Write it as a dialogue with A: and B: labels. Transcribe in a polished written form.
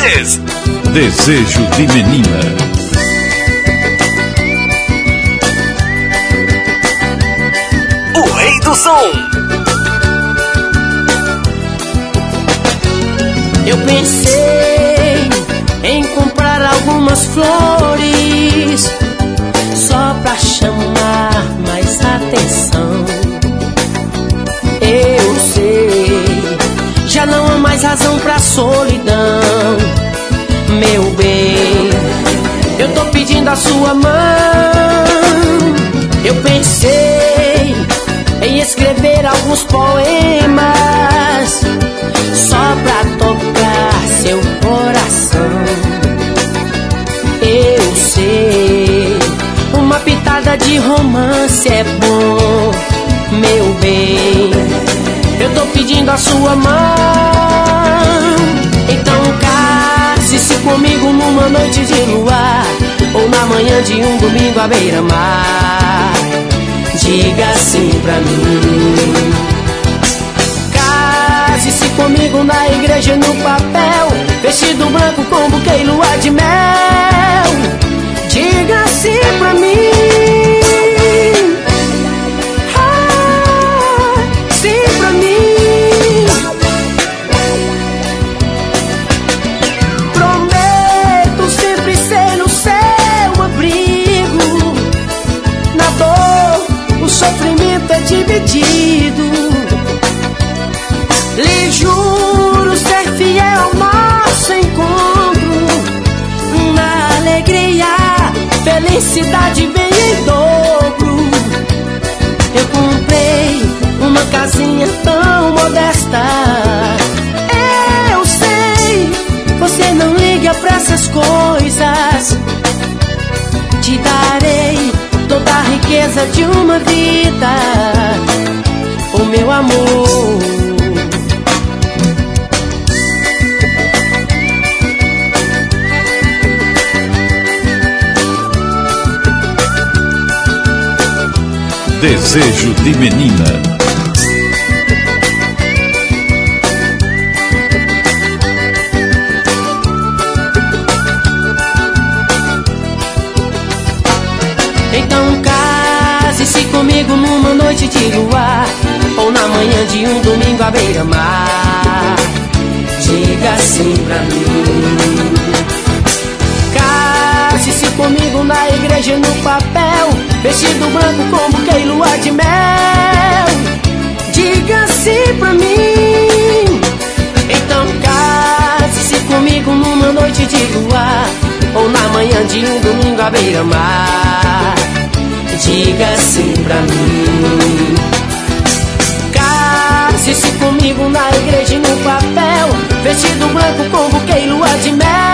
A: 3.
B: Desejo de Menina.
A: O rei do som.
C: Eu pensei em comprar algumas flores só pra chamar mais atenção. Eu sei, já não há mais razão pra solidão. Meu bem, eu tô pedindo a sua mão. Eu pensei em escrever alguns poemas só pra tocar seu coração. Eu sei, uma pitada de romance é bom. Meu bem, eu tô pedindo a sua mão. Então case-se comigo numa noite de luar, ou na manhã de um domingo à beira-mar. Diga sim pra mim. Case-se comigo na igreja no papel, vestido branco com buquê e lua de mel. Diga sim pra mim. Sim pra mim. Prometo sempre ser no seu abrigo. Na dor, o sofrimento é dividido. Lhe juro ser fiel ao nosso encontro. Na alegria, felicidade vem em dobro. Eu comprei uma casinha tão modesta. Eu sei, você não liga pra essas coisas. Te darei toda a riqueza de uma vida, o meu amor.
B: Desejo de Menina.
C: Então case-se comigo numa noite de luar, ou na manhã de um domingo à beira-mar. Diga sim pra mim. Case-se comigo na igreja no papel, vestido branco com buquê e lua de mel. Diga sim pra mim. Então case-se comigo numa noite de luar, ou na manhã de um domingo à beira-mar. Diga sim pra mim. Case-se comigo na igreja no papel, vestido branco com buquê e lua de mel.